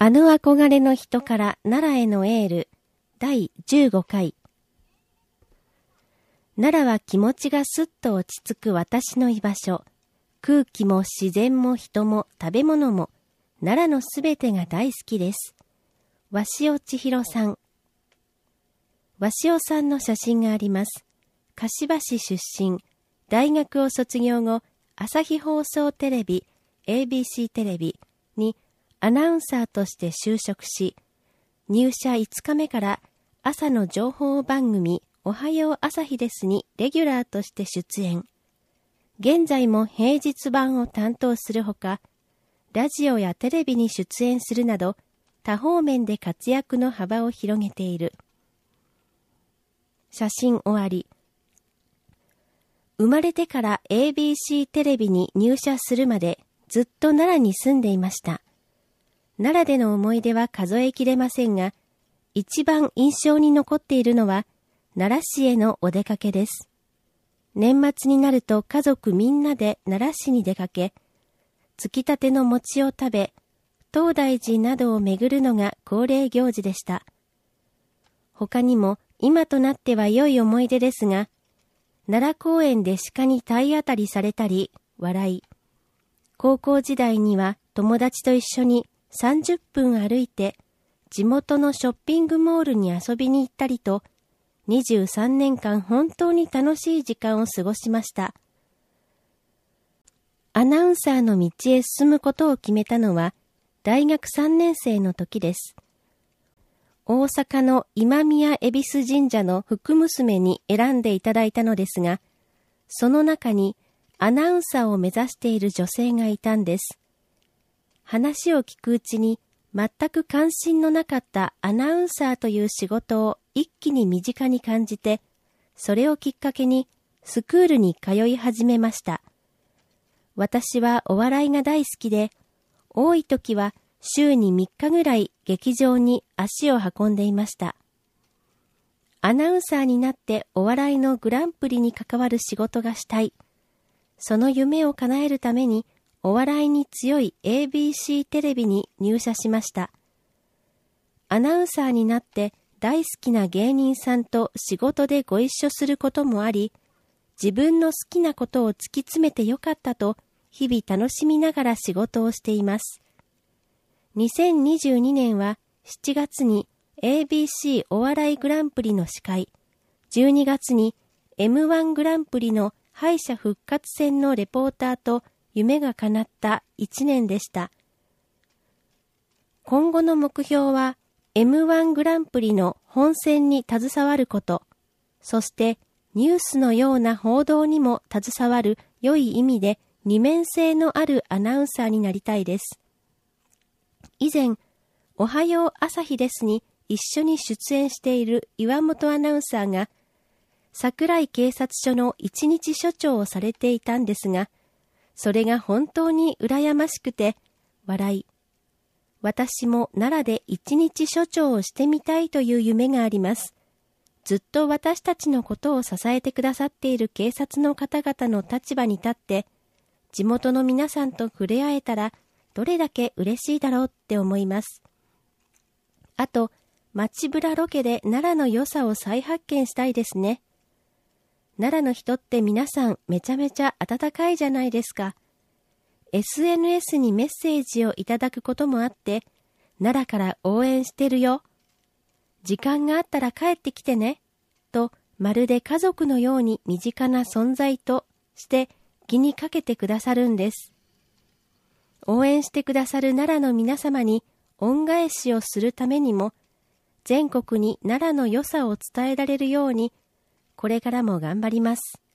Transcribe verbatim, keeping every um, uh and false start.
あの憧れの人から奈良へのエールだいじゅうごかい。奈良は気持ちがすっと落ち着く私の居場所。空気も自然も人も食べ物も奈良のすべてが大好きです。鷲尾千尋さん。鷲尾さんの写真があります。柏市出身。大学を卒業後、朝日放送テレビ、エービーシー テレビにアナウンサーとして就職し、入社いつかめから朝の情報番組おはよう朝日ですにレギュラーとして出演。現在も平日版を担当するほか、ラジオやテレビに出演するなど、多方面で活躍の幅を広げている。写真終わり。生まれてから エービーシー テレビに入社するまでずっと奈良に住んでいました。奈良での思い出は数えきれませんが、一番印象に残っているのは奈良市へのお出かけです。年末になると家族みんなで奈良市に出かけ、つきたての餅を食べ、東大寺などを巡るのが恒例行事でした。他にも今となっては良い思い出ですが、奈良公園で鹿に体当たりされたり、笑い。高校時代には友達と一緒にさんじゅっぷん歩いて、地元のショッピングモールに遊びに行ったりと、にじゅうさんねんかん本当に楽しい時間を過ごしました。アナウンサーの道へ進むことを決めたのは、大学さんねん生の時です。大阪の今宮恵比寿神社の福娘に選んでいただいたのですが、その中にアナウンサーを目指している女性がいたんです。話を聞くうちに全く関心のなかったアナウンサーという仕事を一気に身近に感じて、それをきっかけにスクールに通い始めました。私はお笑いが大好きで、多い時は週にみっかぐらい劇場に足を運んでいました。アナウンサーになってお笑いのグランプリに関わる仕事がしたい。その夢を叶えるためにお笑いに強い エービーシー テレビに入社しました。アナウンサーになって大好きな芸人さんと仕事でご一緒することもあり、自分の好きなことを突き詰めてよかったと日々楽しみながら仕事をしています。にせんにじゅうにねんはしちがつに エービーシー お笑いグランプリの司会、じゅうにがつに エムワン グランプリの敗者復活戦のレポーターと夢が叶ったいちねんでした。今後の目標は エムワン グランプリの本戦に携わること、そしてニュースのような報道にも携わる良い意味で二面性のあるアナウンサーになりたいです。以前、おはよう朝日ですに一緒に出演している岩本アナウンサーが、桜井警察署の一日署長をされていたんですが、それが本当に羨ましくて、笑い。私も奈良で一日署長をしてみたいという夢があります。ずっと私たちのことを支えてくださっている警察の方々の立場に立って、地元の皆さんと触れ合えたら、どれだけ嬉しいだろうって思います。あと、街ぶらロケで奈良の良さを再発見したいですね。奈良の人って皆さんめちゃめちゃ温かいじゃないですか。エスエヌエス にメッセージをいただくこともあって、奈良から応援してるよ。時間があったら帰ってきてね。と、まるで家族のように身近な存在として気にかけてくださるんです。応援してくださる奈良の皆様に恩返しをするためにも、全国に奈良の良さを伝えられるように、これからも頑張ります。